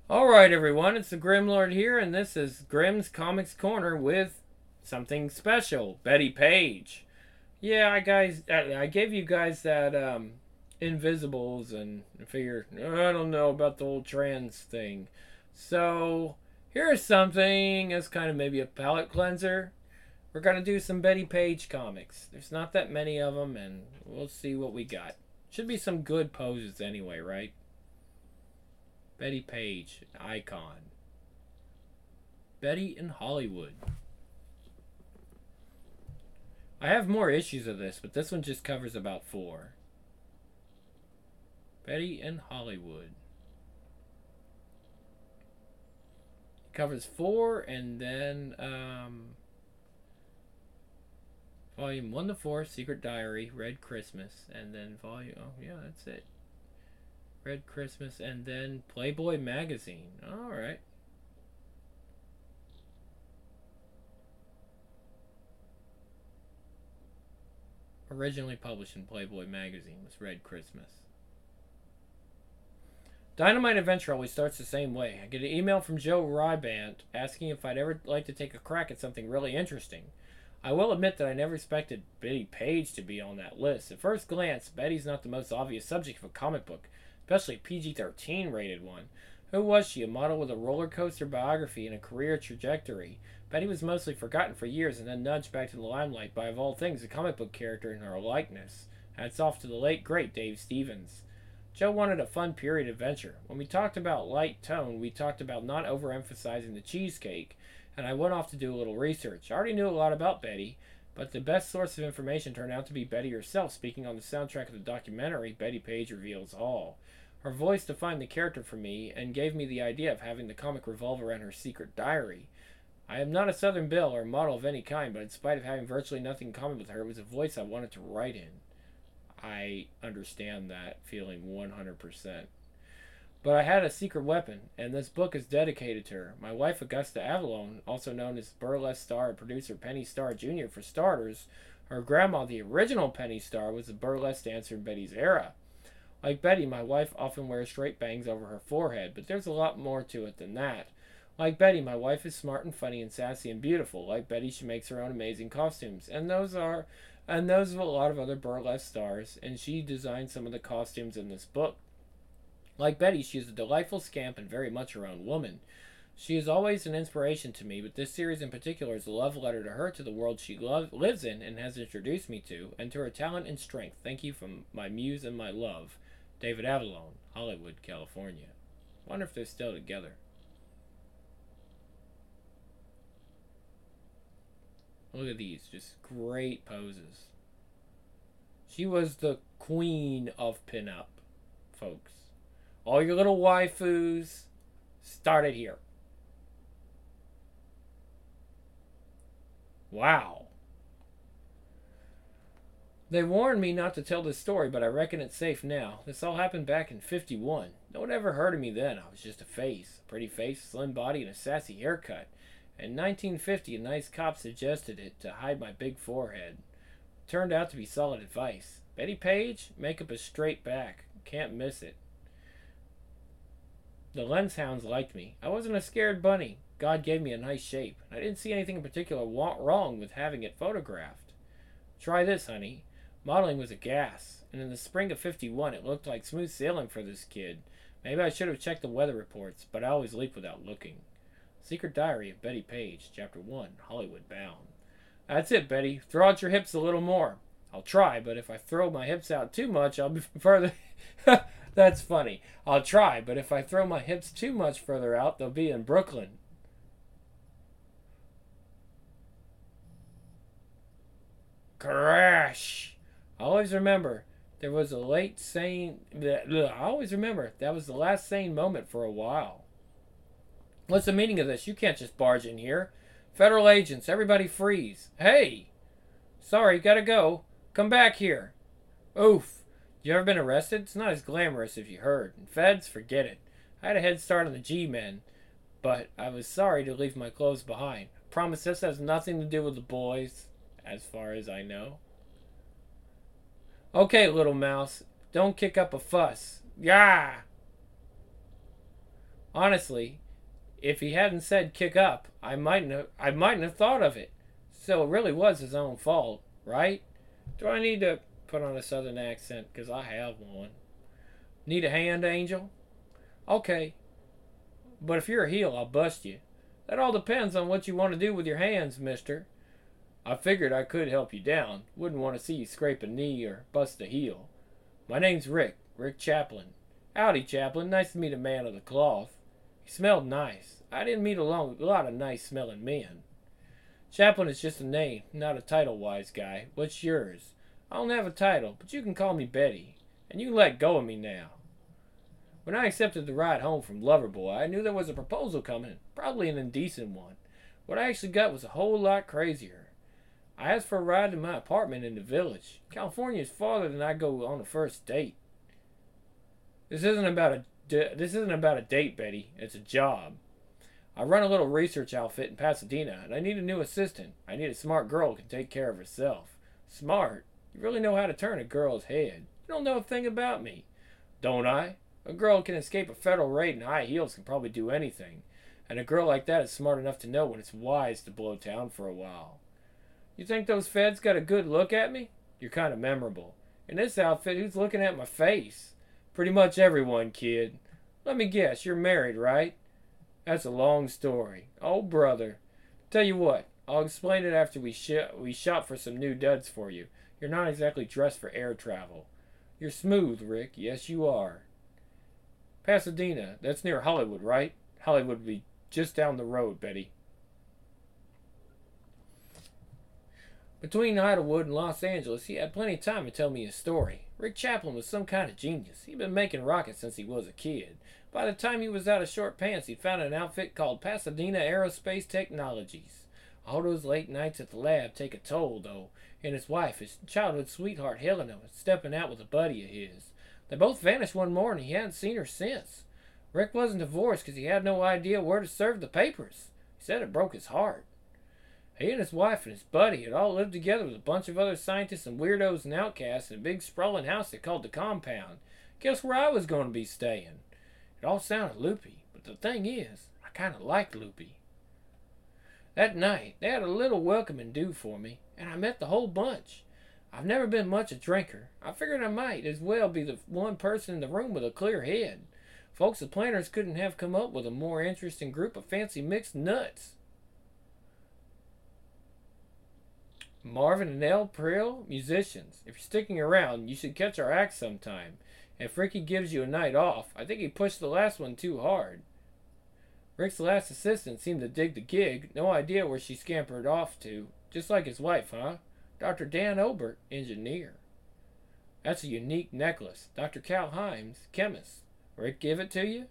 Alright, everyone, it's the Grimlord here, and this is Grimm's Comics Corner with something special, Betty Page. Yeah, I gave you guys that, Invisibles, and I figure, I don't know about the whole trans thing. So, here's something as kind of maybe a palate cleanser. We're gonna do some Betty Page comics. There's not that many of them, and we'll see what we got. Should be some good poses anyway, right? Betty Page, icon. Betty in Hollywood. I have more issues of this, but this one just covers about 4. Betty in Hollywood. It covers 4 and then volume 1 to 4, Secret Diary, Red Christmas, and then that's it. Red Christmas, and then Playboy Magazine. Alright. Originally published in Playboy Magazine was Red Christmas. Dynamite Adventure always starts the same way. I get an email from Joe Rybant asking if I'd ever like to take a crack at something really interesting. I will admit that I never expected Betty Page to be on that list. At first glance, Betty's not the most obvious subject of a comic book, especially a PG-13 rated one. Who was she? A model with a roller coaster biography and a career trajectory. Betty was mostly forgotten for years and then nudged back to the limelight by, of all things, a comic book character in her likeness. Hats off to the late, great Dave Stevens. Joe wanted a fun period adventure. When we talked about light tone, we talked about not overemphasizing the cheesecake, and I went off to do a little research. I already knew a lot about Betty, but the best source of information turned out to be Betty herself speaking on the soundtrack of the documentary Betty Page Reveals All. Her voice defined the character for me and gave me the idea of having the comic revolve around her secret diary. I am not a Southern Belle or model of any kind, but in spite of having virtually nothing in common with her, it was a voice I wanted to write in. I understand that feeling 100%. But I had a secret weapon, and this book is dedicated to her. My wife, Augusta Avalon, also known as burlesque star and producer Penny Starr Jr. for starters, her grandma, the original Penny Starr, was a burlesque dancer in Betty's era. Like Betty, my wife often wears straight bangs over her forehead, but there's a lot more to it than that. Like Betty, my wife is smart and funny and sassy and beautiful. Like Betty, she makes her own amazing costumes, and those of a lot of other burlesque stars, and she designed some of the costumes in this book. Like Betty, she is a delightful scamp and very much her own woman. She is always an inspiration to me, but this series in particular is a love letter to her, to the world she lives in and has introduced me to, and to her talent and strength. Thank you from my muse and my love, David Avalon, Hollywood, California. Wonder if they're still together. Look at these, just great poses. She was the queen of pinup, folks. All your little waifus started here. Wow. They warned me not to tell this story, but I reckon it's safe now. This all happened back in '51. No one ever heard of me then. I was just a face. A pretty face, slim body, and a sassy haircut. In 1950, a nice cop suggested it to hide my big forehead. It turned out to be solid advice. Betty Page, make up a straight back. Can't miss it. The lens hounds liked me. I wasn't a scared bunny. God gave me a nice shape. I didn't see anything in particular wrong with having it photographed. Try this, honey. Modeling was a gas, and in the spring of '51 it looked like smooth sailing for this kid. Maybe I should have checked the weather reports, but I always leap without looking. Secret Diary of Betty Page, Chapter 1, Hollywood Bound. That's it, Betty. Throw out your hips a little more. I'll try, but if I throw my hips out too much, I'll be further... That's funny. I'll try, but if I throw my hips too much further out, they'll be in Brooklyn. Crash! I always remember there was a late sane... I always remember that was the last sane moment for a while. What's the meaning of this? You can't just barge in here. Federal agents, everybody freeze. Hey! Sorry, gotta go. Come back here. Oof. You ever been arrested? It's not as glamorous if you heard. And feds, forget it. I had a head start on the G-men, but I was sorry to leave my clothes behind. Promise this has nothing to do with the boys, as far as I know. Okay, little mouse, don't kick up a fuss. Yeah! Honestly, if he hadn't said kick up, I mightn't have thought of it. So it really was his own fault, right? Do I need to put on a southern accent? Because I have one. Need a hand, Angel? Okay, but if you're a heel, I'll bust you. That all depends on what you want to do with your hands, mister. I figured I could help you down. Wouldn't want to see you scrape a knee or bust a heel. My name's Rick Chaplin. Howdy, Chaplin. Nice to meet a man of the cloth. He smelled nice. I didn't meet a lot of nice smelling men. Chaplin is just a name, not a title-wise guy. What's yours? I don't have a title, but you can call me Betty. And you can let go of me now. When I accepted the ride home from Loverboy, I knew there was a proposal coming, probably an indecent one. What I actually got was a whole lot crazier. I asked for a ride to my apartment in the village. California is farther than I go on a first date. This isn't about a date, Betty. It's a job. I run a little research outfit in Pasadena, and I need a new assistant. I need a smart girl who can take care of herself. Smart? You really know how to turn a girl's head. You don't know a thing about me. Don't I? A girl who can escape a federal raid in high heels can probably do anything. And a girl like that is smart enough to know when it's wise to blow town for a while. You think those feds got a good look at me? You're kind of memorable. In this outfit, who's looking at my face? Pretty much everyone, kid. Let me guess, you're married, right? That's a long story. Oh, brother. Tell you what, I'll explain it after we shop for some new duds for you. You're not exactly dressed for air travel. You're smooth, Rick. Yes, you are. Pasadena, that's near Hollywood, right? Hollywood would be just down the road, Betty. Between Idlewood and Los Angeles, he had plenty of time to tell me his story. Rick Chaplin was some kind of genius. He'd been making rockets since he was a kid. By the time he was out of short pants, he'd found an outfit called Pasadena Aerospace Technologies. All those late nights at the lab take a toll, though, and his wife, his childhood sweetheart Helena, was stepping out with a buddy of his. They both vanished one morning. He hadn't seen her since. Rick wasn't divorced because he had no idea where to serve the papers. He said it broke his heart. He and his wife and his buddy had all lived together with a bunch of other scientists and weirdos and outcasts in a big sprawling house they called the compound. Guess where I was going to be staying? It all sounded loopy, but the thing is, I kind of liked loopy. That night, they had a little welcoming do for me, and I met the whole bunch. I've never been much a drinker. I figured I might as well be the one person in the room with a clear head. Folks, the planners couldn't have come up with a more interesting group of fancy mixed nuts. Marvin and El Prill, musicians. If you're sticking around, you should catch our act sometime. If Ricky gives you a night off, I think he pushed the last one too hard. Rick's last assistant seemed to dig the gig. No idea where she scampered off to. Just like his wife, huh? Dr. Dan Obert, engineer. That's a unique necklace. Dr. Cal Himes, chemist. Rick give it to you?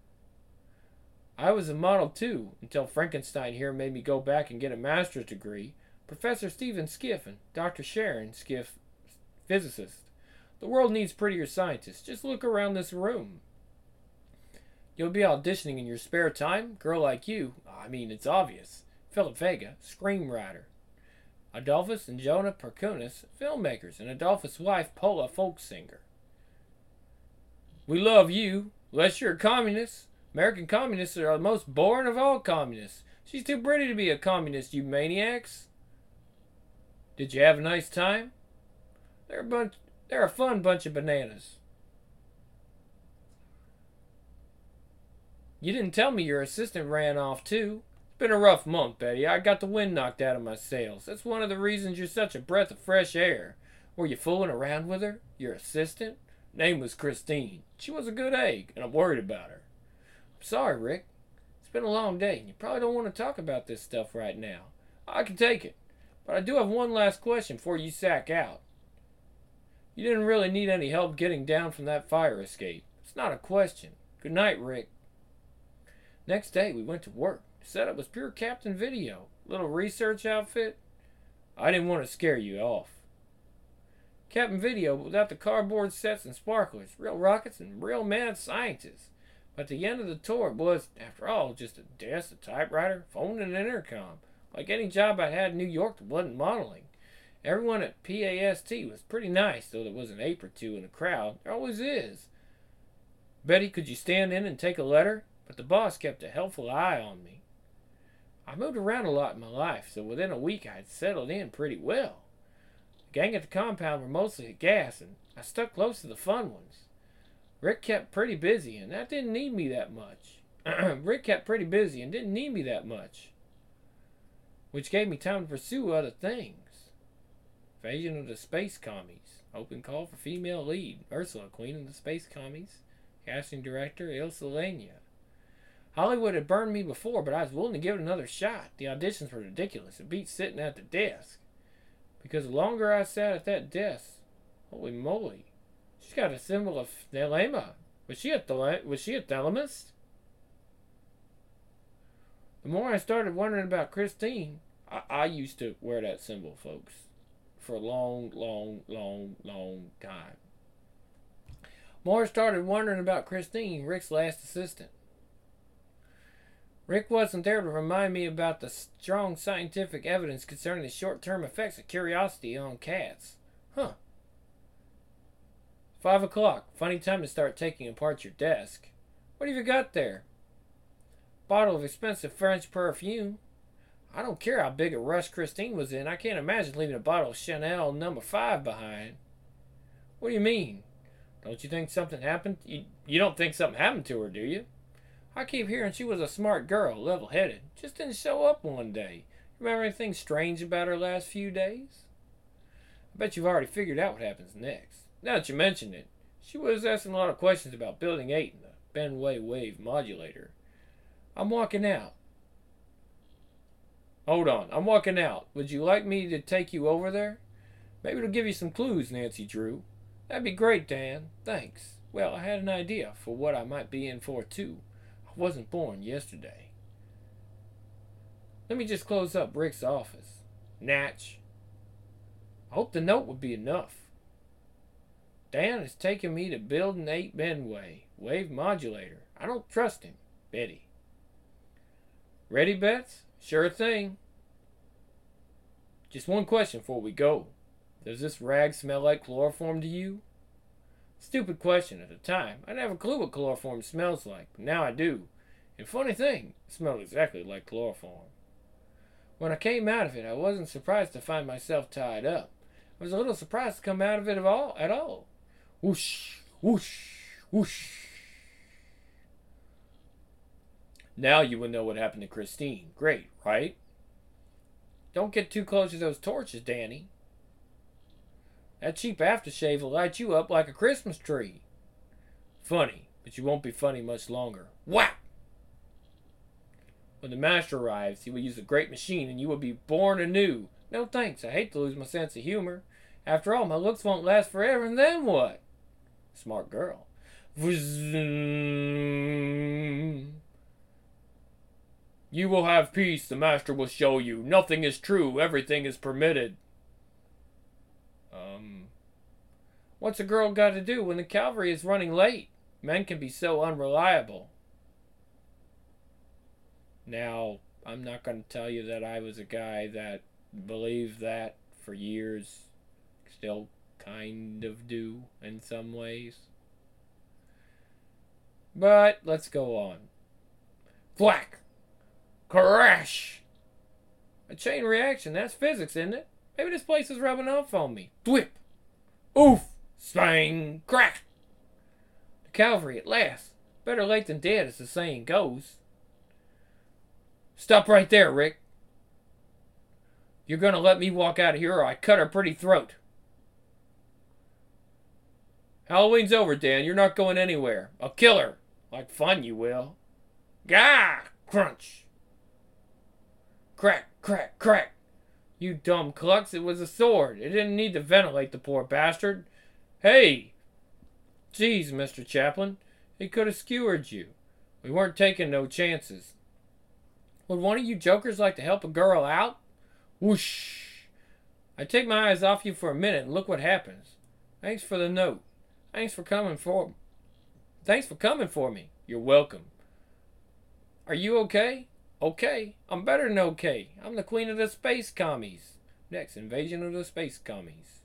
I was a model too, until Frankenstein here made me go back and get a master's degree. Professor Stephen Skiff and Dr. Sharon Skiff, physicist. The world needs prettier scientists. Just look around this room. You'll be auditioning in your spare time? Girl like you, I mean, it's obvious. Philip Vega, screenwriter. Adolphus and Jonah Perkunas, filmmakers, and Adolphus' wife, Paula, folk singer. We love you, unless you're a communist. American communists are the most boring of all communists. She's too pretty to be a communist, you maniacs. Did you have a nice time? They're a fun bunch of bananas. You didn't tell me your assistant ran off too. It's been a rough month, Betty. I got the wind knocked out of my sails. That's one of the reasons you're such a breath of fresh air. Were you fooling around with her? Your assistant? Name was Christine. She was a good egg, and I'm worried about her. I'm sorry, Rick. It's been a long day, and you probably don't want to talk about this stuff right now. I can take it. But I do have one last question before you sack out. You didn't really need any help getting down from that fire escape. It's not a question. Good night, Rick. Next day, we went to work. The setup was pure Captain Video. Little research outfit. I didn't want to scare you off. Captain Video without the cardboard sets and sparklers. Real rockets and real mad scientists. But at the end of the tour, it was, after all, just a desk, a typewriter, phone, and an intercom. Like any job I had in New York that wasn't modeling. Everyone at PAST was pretty nice, though there was an ape or two in the crowd. There always is. Betty, could you stand in and take a letter? but the boss kept a helpful eye on me. I moved around a lot in my life, so within a week I had settled in pretty well. The gang at the compound were mostly at gas, and I stuck close to the fun ones. Rick kept pretty busy, and that didn't need me that much. Rick kept pretty busy and didn't need me that much, which gave me time to pursue other things. Invasion of the Space Commies. Open call for female lead. Ursula, Queen of the Space Commies. Casting director, Ilsa Lania. Hollywood had burned me before, but I was willing to give it another shot. The auditions were ridiculous. It beat sitting at the desk. Because the longer I sat at that desk, holy moly, she's got a symbol of Thelema. Was she a Thelamus? The more I started wondering about Christine, I used to wear that symbol, folks, for a long time. More I started wondering about Christine, Rick's last assistant. Rick wasn't there to remind me about the strong scientific evidence concerning the short-term effects of curiosity on cats. 5 o'clock. Funny time to start taking apart your desk. What have you got there? Bottle of expensive French perfume. I don't care how big a rush Christine was in. I can't imagine leaving a bottle of Chanel No. 5 behind. What do you mean? Don't you think something happened? You don't think something happened to her, do you? I keep hearing she was a smart girl, level-headed. Just didn't show up one day. Remember anything strange about her last few days? I bet you've already figured out what happens next. Now that you mention it, she was asking a lot of questions about Building 8 and the Benway wave modulator. I'm walking out. Hold on, I'm walking out. Would you like me to take you over there? Maybe it'll give you some clues, Nancy Drew. That'd be great, Dan. Thanks. Well, I had an idea for what I might be in for, too. I wasn't born yesterday. Let me just close up Rick's office. Natch. I hope the note would be enough. Dan is taking me to Building 8 Benway, wave modulator. I don't trust him. Betty. Ready, Bets? Sure thing. Just one question before we go. Does this rag smell like chloroform to you? Stupid question at the time. I didn't have a clue what chloroform smells like, but now I do. And funny thing, it smelled exactly like chloroform. When I came out of it, I wasn't surprised to find myself tied up. I was a little surprised to come out of it at all. Whoosh, whoosh, whoosh. Now you will know what happened to Christine. Great, right? Don't get too close to those torches, Danny. That cheap aftershave will light you up like a Christmas tree. Funny, but you won't be funny much longer. Whap! When the master arrives, he will use a great machine and you will be born anew. No thanks, I hate to lose my sense of humor. After all, my looks won't last forever, and then what? Smart girl. You will have peace, the master will show you. Nothing is true, everything is permitted. What's a girl got to do when the cavalry is running late? Men can be so unreliable. Now, I'm not going to tell you that I was a guy that believed that for years. Still kind of do in some ways. But let's go on. Thwack! Crash! A chain reaction, that's physics, isn't it? Maybe this place is rubbing off on me. Thwip! Oof! Spang! Crack! The cavalry at last. Better late than dead, as the saying goes. Stop right there, Rick. You're gonna let me walk out of here or I cut her pretty throat. Halloween's over, Dan. You're not going anywhere. I'll kill her. Like fun, you will. Gah! Crunch! Crack, crack, crack! You dumb clucks, it was a sword. It didn't need to ventilate the poor bastard. Hey! Geez, Mr. Chaplin. He could have skewered you. We weren't taking no chances. Would one of you jokers like to help a girl out? Whoosh! I take my eyes off you for a minute and look what happens. Thanks for the note. Thanks for coming for me. You're welcome. Are you okay? Okay. I'm better than okay. I'm the queen of the space commies. Next, invasion of the space commies.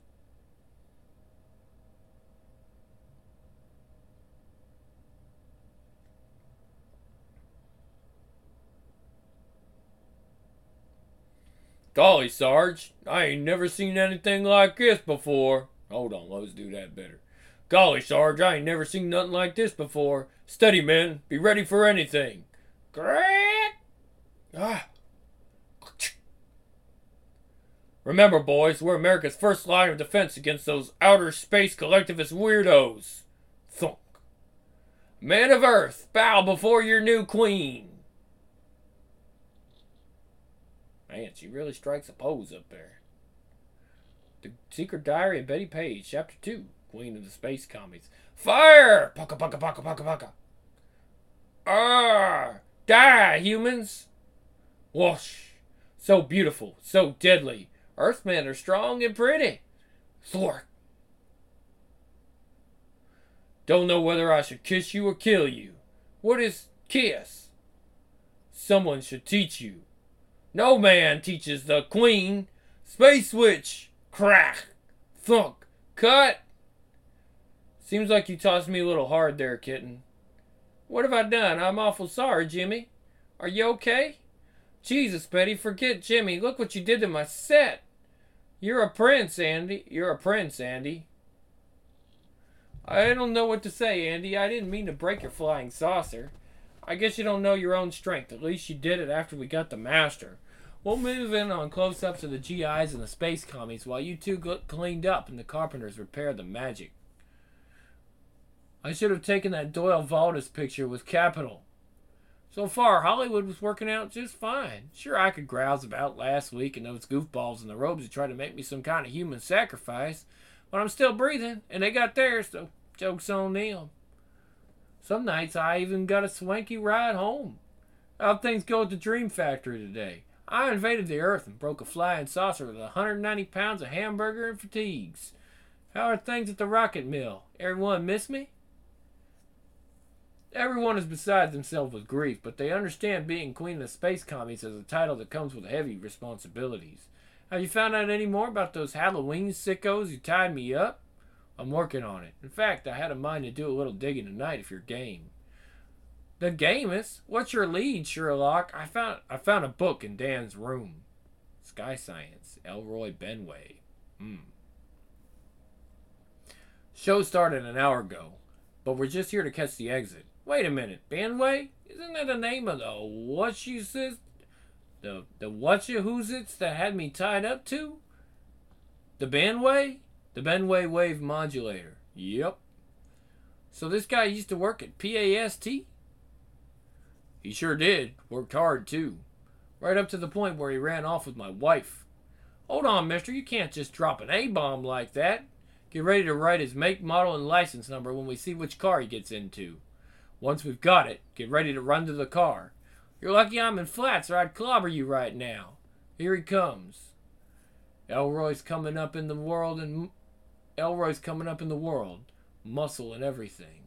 Golly, Sarge, I ain't never seen anything like this before. Hold on, let's do that better. Golly, Sarge, I ain't never seen nothing like this before. Steady, men. Be ready for anything. Crack! Ah. Remember, boys, we're America's first line of defense against those outer space collectivist weirdos. Thunk. Men of Earth, bow before your new queen. Man, she really strikes a pose up there. The Secret Diary of Betty Page, Chapter 2, Queen of the Space Commies. Fire! Pucka, pucka, pucka, pucka, pucka. Arr! Die, humans! Whoosh! So beautiful, so deadly. Earthmen are strong and pretty. Thwart. Don't know whether I should kiss you or kill you. What is kiss? Someone should teach you. No man teaches the queen. Space switch. Crack. Thunk. Cut. Seems like you tossed me a little hard there, kitten. What have I done? I'm awful sorry, Jimmy. Are you okay? Jesus, Betty, forget Jimmy. Look what you did to my set. You're a prince, Andy. You're a prince, Andy. I don't know what to say, Andy. I didn't mean to break your flying saucer. I guess you don't know your own strength. At least you did it after we got the master. We'll move in on close-ups of the GIs and the space commies while you two get cleaned up and the carpenters repair the magic. I should have taken that Doyle Valdez picture with capital. So far, Hollywood was working out just fine. Sure, I could grouse about last week and those goofballs in the robes who tried to make me some kind of human sacrifice, but I'm still breathing, and they got theirs, so joke's on them. Some nights I even got a swanky ride home. How'd things go at the Dream Factory today? I invaded the Earth and broke a flying saucer with 190 pounds of hamburger and fatigues. How are things at the rocket mill? Everyone miss me? Everyone is beside themselves with grief, but they understand being Queen of the Space Commies as a title that comes with heavy responsibilities. Have you found out any more about those Halloween sickos who tied me up? I'm working on it. In fact, I had a mind to do a little digging tonight if you're game. The gamest? What's your lead, Sherlock? I found a book in Dan's room. Sky Science, Elroy Benway. Show started an hour ago, but we're just here to catch the exit. Wait a minute, Benway? Isn't that the name of the what-you-says? The what-you-who's-its that had me tied up to? The Benway? The Benway Wave Modulator. Yep. So this guy used to work at PAST? He sure did. Worked hard, too. Right up to the point where he ran off with my wife. Hold on, mister. You can't just drop an A-bomb like that. Get ready to write his make, model, and license number when we see which car he gets into. Once we've got it, get ready to run to the car. You're lucky I'm in flats or I'd clobber you right now. Here he comes. Elroy's coming up in the world. Muscle and everything.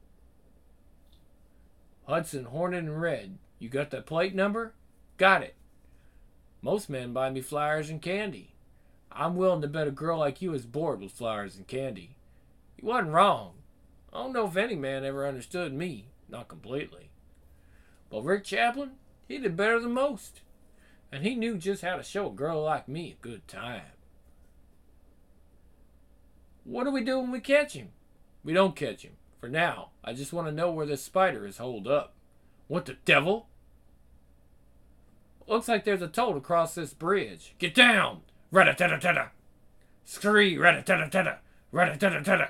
Hudson, Hornet, and Red. You got that plate number? Got it. Most men buy me flowers and candy. I'm willing to bet a girl like you is bored with flowers and candy. He wasn't wrong. I don't know if any man ever understood me. Not completely. But Rick Chaplin, he did better than most. And he knew just how to show a girl like me a good time. What do we do when we catch him? We don't catch him. For now, I just want to know where this spider is holed up. What the devil? Looks like there's a toll to cross this bridge. Get down! Rat-a-tat-a-tat-a! Scree! Rat-a-tat-a-tat-a! Rat-a-tat-a-tat-a!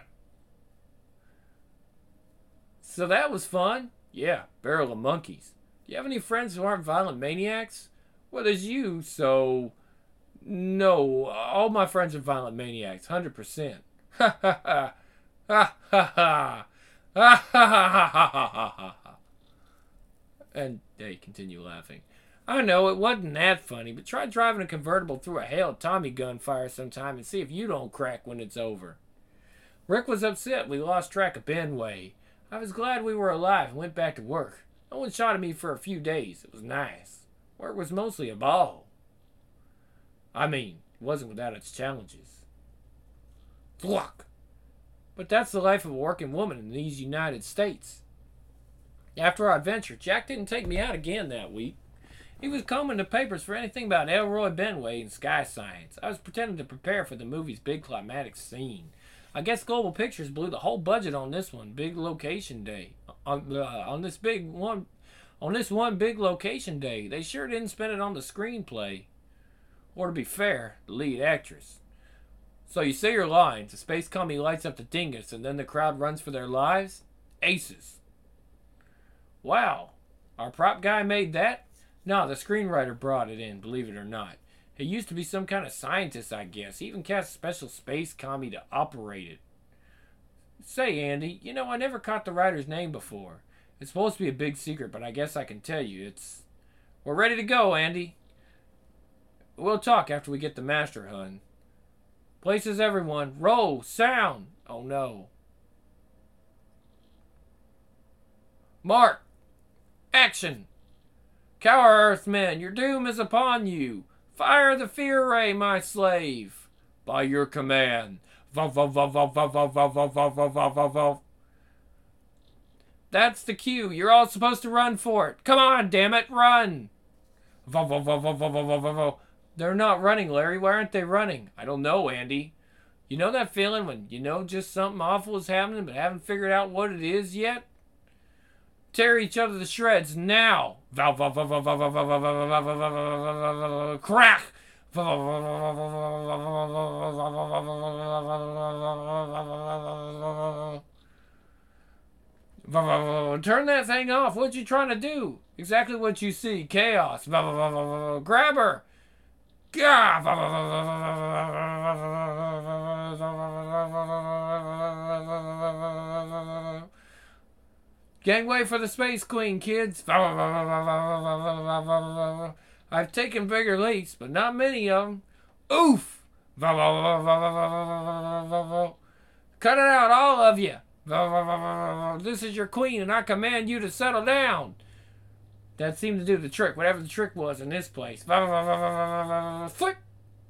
So that was fun. Yeah, barrel of monkeys. Do you have any friends who aren't violent maniacs? Well, there's you, so... No, all my friends are violent maniacs, 100%. Ha ha ha! Ha ha ha! Ha ha ha ha ha ha ha! And they continue laughing. I know, it wasn't that funny, but try driving a convertible through a hail of Tommy gun fire sometime and see if you don't crack when it's over. Rick was upset we lost track of Benway. I was glad we were alive and went back to work. No one shot at me for a few days. It was nice. Work was mostly a ball. I mean, it wasn't without its challenges. Thwack! But that's the life of a working woman in these United States. After our adventure, Jack didn't take me out again that week. He was combing the papers for anything about Elroy Benway and Sky Science. I was pretending to prepare for the movie's big climatic scene. I guess Global Pictures blew the whole budget on this one big location day. On this one big location day, they sure didn't spend it on the screenplay. Or to be fair, the lead actress. So you say your lines, the space commie lights up the dingus, and then the crowd runs for their lives? Aces. Wow, our prop guy made that? No, the screenwriter brought it in, believe it or not. He used to be some kind of scientist, I guess. He even cast a special space commie to operate it. Say, Andy, I never caught the writer's name before. It's supposed to be a big secret, but I guess I can tell you. We're ready to go, Andy. We'll talk after we get the master, hun. Places, everyone. Roll. Sound. Oh, no. Mark. Action. Cower, Earthmen, your doom is upon you. Fire the fear ray, my slave. By your command. That's the cue. You're all supposed to run for it. Come on, damn it, run. They're not running, Larry. Why aren't they running? I don't know, Andy. You know that feeling when you know just something awful is happening but haven't figured out what it is yet? Tear each other to shreds now. Crack. Turn that thing off. What you trying to do? Exactly what you see. Chaos. Grab her. Gangway for the Space Queen, kids. I've taken bigger leaps, but not many of them. Oof! Cut it out, all of you. This is your queen, and I command you to settle down. That seemed to do the trick, whatever the trick was in this place. Flick!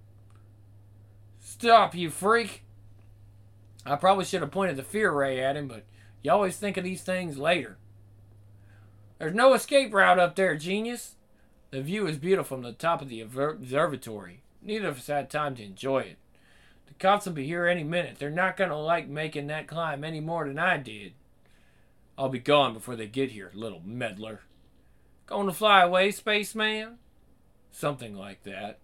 Stop, you freak. I probably should have pointed the fear ray at him, but you always think of these things later. There's no escape route up there, genius. The view is beautiful from the top of the observatory. Neither of us had time to enjoy it. The cops will be here any minute. They're not going to like making that climb any more than I did. I'll be gone before they get here, little meddler. Going to fly away, spaceman? Something like that.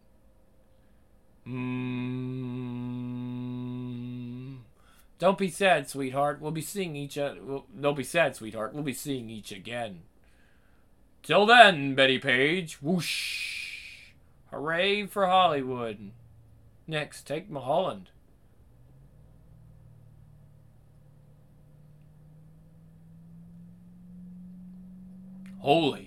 Don't be sad, sweetheart. We'll be seeing each other. Don't be sad, sweetheart. We'll be seeing each again. Till then, Betty Page. Whoosh. Hooray for Hollywood. Next, take Mulholland. Holy.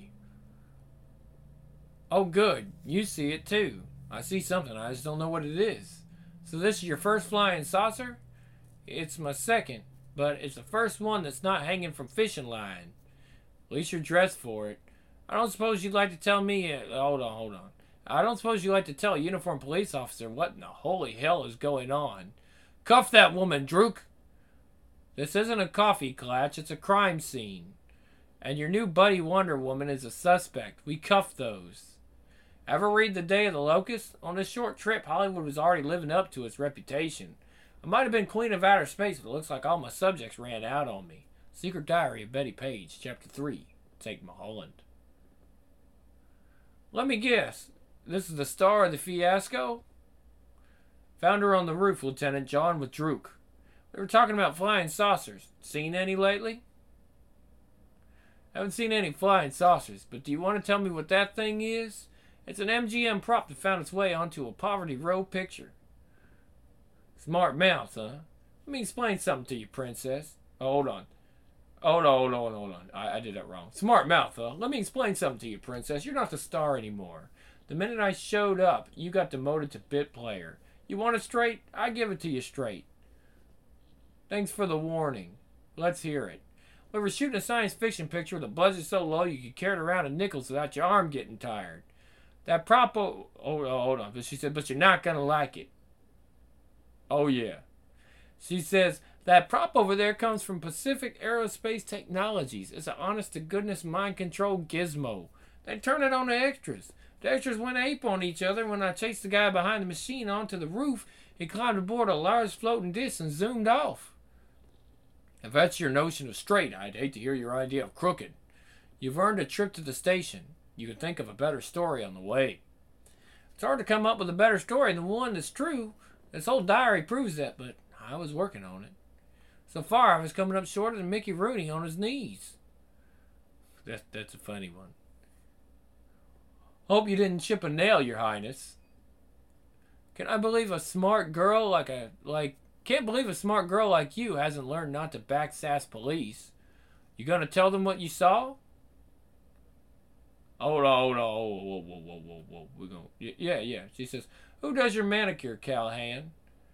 Oh, good. You see it, too. I see something. I just don't know what it is. So this is your first flying saucer? It's my second, but it's the first one that's not hanging from fishing line. At least you're dressed for it. I don't suppose you'd like to tell me... hold on. I don't suppose you'd like to tell a uniformed police officer what in the holy hell is going on. Cuff that woman, Drook! This isn't a coffee clutch, it's a crime scene. And your new buddy Wonder Woman is a suspect. We cuffed those. Ever read The Day of the Locust? On this short trip, Hollywood was already living up to its reputation. I might have been Queen of Outer Space, but it looks like all my subjects ran out on me. Secret Diary of Betty Page, Chapter 3. Take Mulholland. Let me guess. This is the star of the fiasco? Found her on the roof, Lieutenant John, with Drook. We were talking about flying saucers. Seen any lately? Haven't seen any flying saucers, but do you want to tell me what that thing is? It's an MGM prop that found its way onto a Poverty Row picture. Smart mouth, huh? Let me explain something to you, princess. Oh, hold on. Hold on. I did that wrong. Smart mouth, huh? Let me explain something to you, princess. You're not the star anymore. The minute I showed up, you got demoted to bit player. You want it straight? I give it to you straight. Thanks for the warning. Let's hear it. We were shooting a science fiction picture with a budget so low you could carry it around in nickels without your arm getting tired. That prop... hold on. But she said, but you're not going to like it. Oh, yeah. She says, that prop over there comes from Pacific Aerospace Technologies. It's an honest-to-goodness mind-control gizmo. They turned it on the extras. The extras went ape on each other when I chased the guy behind the machine onto the roof. He climbed aboard a large floating disc and zoomed off. If that's your notion of straight, I'd hate to hear your idea of crooked. You've earned a trip to the station. You can think of a better story on the way. It's hard to come up with a better story than one that's true. This whole diary proves that, but I was working on it. So far, I was coming up shorter than Mickey Rooney on his knees. That's a funny one. Hope you didn't chip a nail, Your Highness. Can I believe a smart girl can't believe a smart girl like you hasn't learned not to backsass police. You gonna tell them what you saw? Hold on. Whoa. We're gonna, yeah. She says, who does your manicure, Callahan?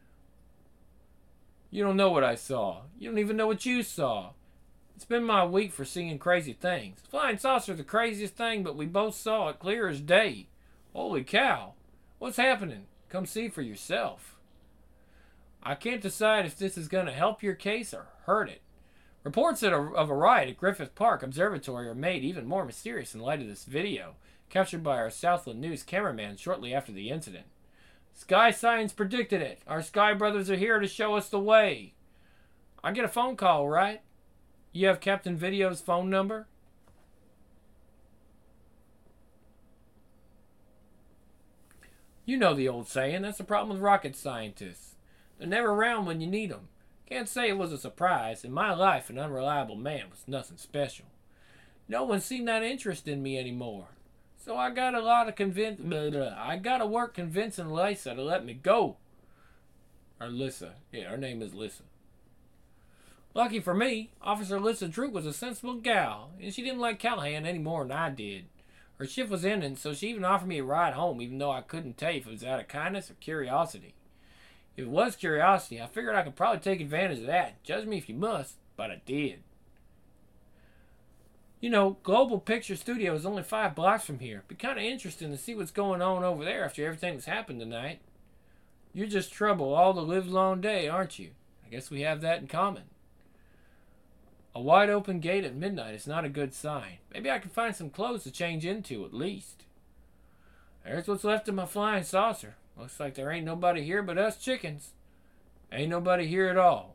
You don't know what I saw. You don't even know what you saw. It's been my week for seeing crazy things. Flying saucer the craziest thing, but we both saw it clear as day. Holy cow. What's happening? Come see for yourself. I can't decide if this is going to help your case or hurt it. Reports of a riot at Griffith Park Observatory are made even more mysterious in light of this video, captured by our Southland News cameraman shortly after the incident. Sky Science predicted it. Our Sky Brothers are here to show us the way. I get a phone call, right? You have Captain Video's phone number? You know the old saying, that's the problem with rocket scientists. They're never around when you need them. Can't say it was a surprise. In my life, an unreliable man was nothing special. No one seemed that interested in me anymore. So I got I got to work convincing Lisa to let me go. Or Lissa. Yeah, her name is Lissa. Lucky for me, Officer Lissa Droop was a sensible gal, and she didn't like Callahan any more than I did. Her shift was ending, so she even offered me a ride home, even though I couldn't tell you if it was out of kindness or curiosity. If it was curiosity, I figured I could probably take advantage of that. Judge me if you must, but I did. You know, Global Picture Studio is only 5 blocks from here. Be kind of interesting to see what's going on over there after everything that's happened tonight. You're just trouble all the livelong day, aren't you? I guess we have that in common. A wide open gate at midnight is not a good sign. Maybe I can find some clothes to change into at least. There's what's left of my flying saucer. Looks like there ain't nobody here but us chickens. Ain't nobody here at all.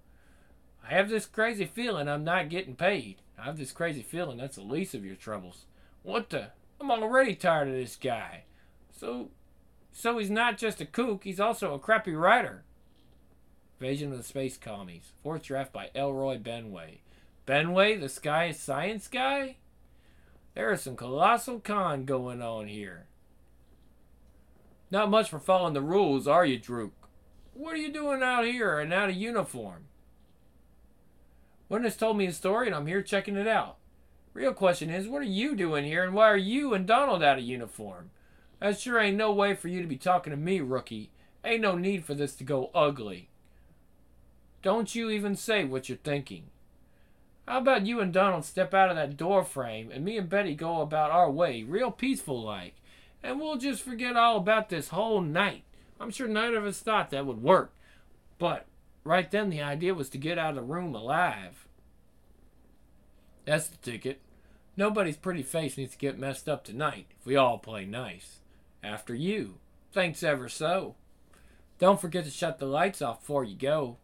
I have this crazy feeling I'm not getting paid. I have this crazy feeling that's the least of your troubles. What the? I'm already tired of this guy. So he's not just a kook, he's also a crappy writer. Invasion of the Space Commies. 4th draft by Elroy Benway. Benway, the Sky Science guy? There is some colossal con going on here. Not much for following the rules, are you, Drook? What are you doing out here and out of uniform? Witness told me a story and I'm here checking it out. Real question is, what are you doing here and why are you and Donald out of uniform? That sure ain't no way for you to be talking to me, rookie. Ain't no need for this to go ugly. Don't you even say what you're thinking. How about you and Donald step out of that door frame and me and Betty go about our way, real peaceful like, and we'll just forget all about this whole night. I'm sure none of us thought that would work, but right then the idea was to get out of the room alive. That's the ticket. Nobody's pretty face needs to get messed up tonight if we all play nice. After you. Thanks ever so. Don't forget to shut the lights off before you go.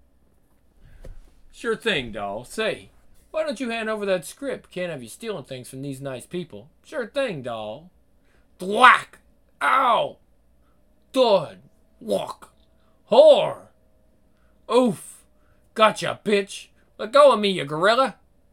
Sure thing, doll. Say, why don't you hand over that script? Can't have you stealing things from these nice people. Sure thing, doll. Thwack! Ow! Thud! Walk! Whore! Oof! Gotcha, bitch! Let go of me, you gorilla!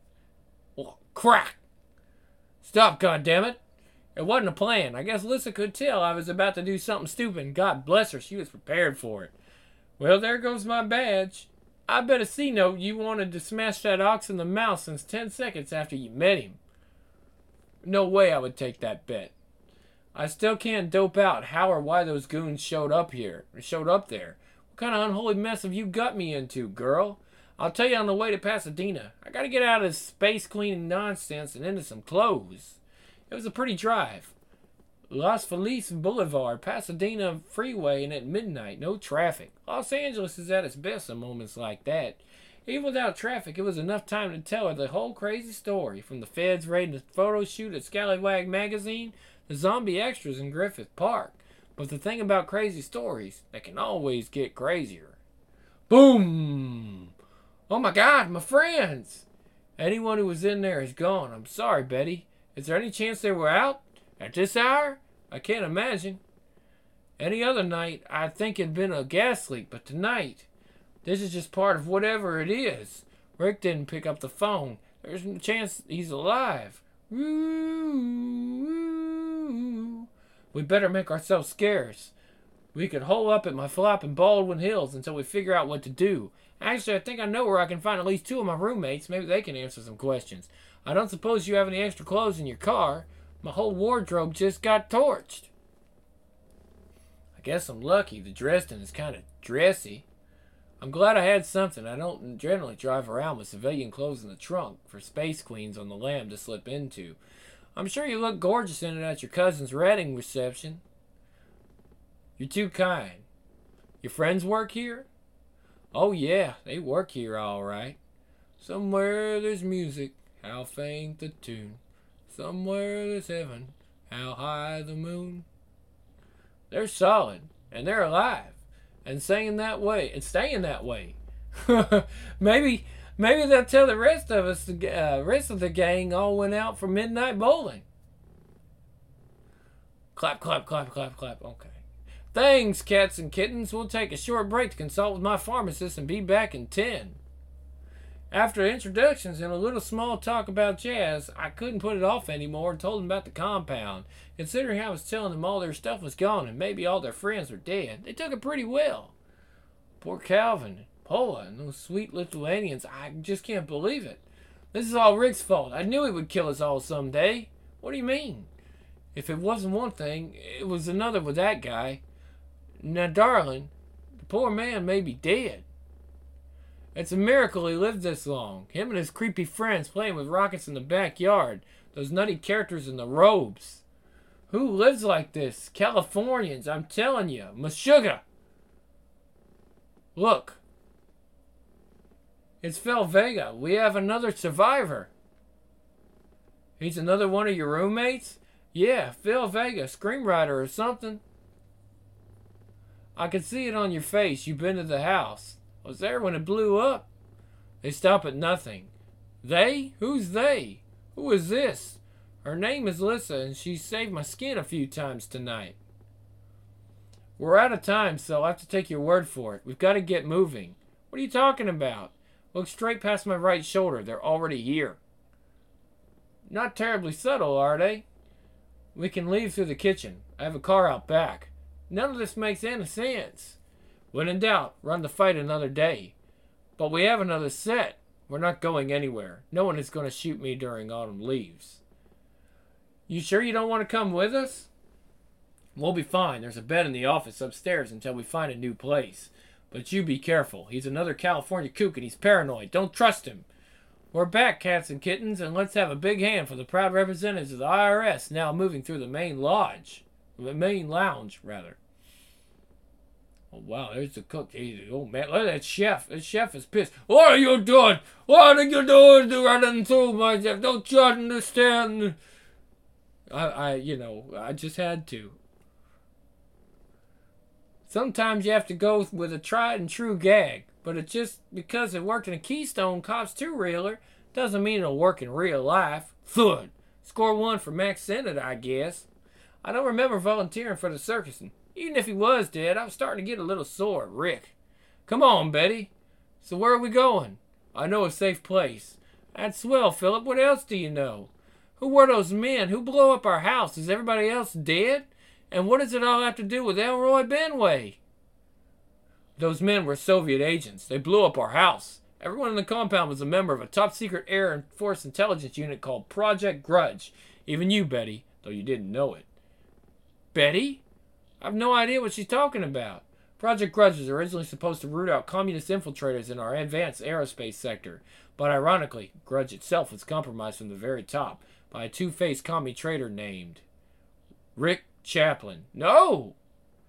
Crack! Stop, goddammit! It wasn't a plan. I guess Lissa could tell I was about to do something stupid, and God bless her, she was prepared for it. Well, there goes my badge. I bet a C-note you wanted to smash that ox in the mouth since 10 seconds after you met him. No way I would take that bet. I still can't dope out how or why those goons showed up there. What kind of unholy mess have you got me into, girl? I'll tell you on the way to Pasadena. I gotta get out of this space cleaning nonsense and into some clothes. It was a pretty drive. Los Feliz Boulevard, Pasadena freeway, and at midnight, no traffic. Los Angeles is at its best in moments like that. Even without traffic, it was enough time to tell her the whole crazy story, from the feds raiding the photo shoot at Scallywag magazine, the zombie extras in Griffith Park. But the thing about crazy stories, they can always get crazier. Boom! Oh my God, my friends! Anyone who was in there is gone. I'm sorry, Betty. Is there any chance they were out? At this hour? I can't imagine. Any other night, I'd think it'd been a gas leak, but tonight, this is just part of whatever it is. Rick didn't pick up the phone. There's no chance he's alive. We better make ourselves scarce. We could hole up at my flop in Baldwin Hills until we figure out what to do. Actually, I think I know where I can find at least 2 of my roommates. Maybe they can answer some questions. I don't suppose you have any extra clothes in your car. My whole wardrobe just got torched. I guess I'm lucky. The Dresden is kind of dressy. I'm glad I had something. I don't generally drive around with civilian clothes in the trunk for space queens on the lam to slip into. I'm sure you look gorgeous in it at your cousin's wedding reception. You're too kind. Your friends work here? Oh yeah, they work here all right. Somewhere there's music, how faint the tune. Somewhere there's heaven, how high the moon. They're solid, and they're alive, and staying that way. maybe they'll tell the rest of us, the rest of the gang all went out for midnight bowling. Clap, clap, clap, clap, clap. Okay. Thanks, cats and kittens. We'll take a short break to consult with my pharmacist and be back in 10. After introductions and a little small talk about jazz, I couldn't put it off anymore and told them about the compound. Considering I was telling them all their stuff was gone and maybe all their friends were dead, they took it pretty well. Poor Calvin, Paula, and those sweet Lithuanians, I just can't believe it. This is all Rick's fault. I knew he would kill us all someday. What do you mean? If it wasn't one thing, it was another with that guy. Now, darling, the poor man may be dead. It's a miracle he lived this long. Him and his creepy friends playing with rockets in the backyard. Those nutty characters in the robes. Who lives like this? Californians, I'm telling you. Meshuggah. Look. It's Phil Vega. We have another survivor. He's another one of your roommates? Yeah, Phil Vega, screenwriter or something. I can see it on your face. You've been to the house. I was there when it blew up. They stop at nothing. They? Who's they? Who is this? Her name is Lissa, and she saved my skin a few times tonight. We're out of time, so I'll have to take your word for it. We've got to get moving. What are you talking about? Look straight past my right shoulder. They're already here. Not terribly subtle, are they? We can leave through the kitchen. I have a car out back. None of this makes any sense. When in doubt, run the fight another day. But we have another set. We're not going anywhere. No one is going to shoot me during autumn leaves. You sure you don't want to come with us? We'll be fine. There's a bed in the office upstairs until we find a new place. But you be careful. He's another California kook and he's paranoid. Don't trust him. We're back, cats and kittens, and let's have a big hand for the proud representatives of the IRS now moving through the main lounge. Oh, wow, there's the cook. Oh, man, look at that chef. The chef is pissed. What are you doing? What are you doing to running through my chef? Don't you understand? I just had to. Sometimes you have to go with a tried and true gag, but it's just because it worked in a Keystone Cops 2 reeler doesn't mean it'll work in real life. Thud. Score 1 for Max Sennett, I guess. I don't remember volunteering for the circus, and even if he was dead, I was starting to get a little sore at Rick. Come on, Betty. So where are we going? I know a safe place. That's swell, Philip. What else do you know? Who were those men? Who blew up our house? Is everybody else dead? And what does it all have to do with Elroy Benway? Those men were Soviet agents. They blew up our house. Everyone in the compound was a member of a top-secret Air Force intelligence unit called Project Grudge. Even you, Betty, though you didn't know it. Betty? I've no idea what she's talking about. Project Grudge was originally supposed to root out communist infiltrators in our advanced aerospace sector, but ironically, Grudge itself was compromised from the very top by a two-faced commie traitor named Rick Chaplin. No!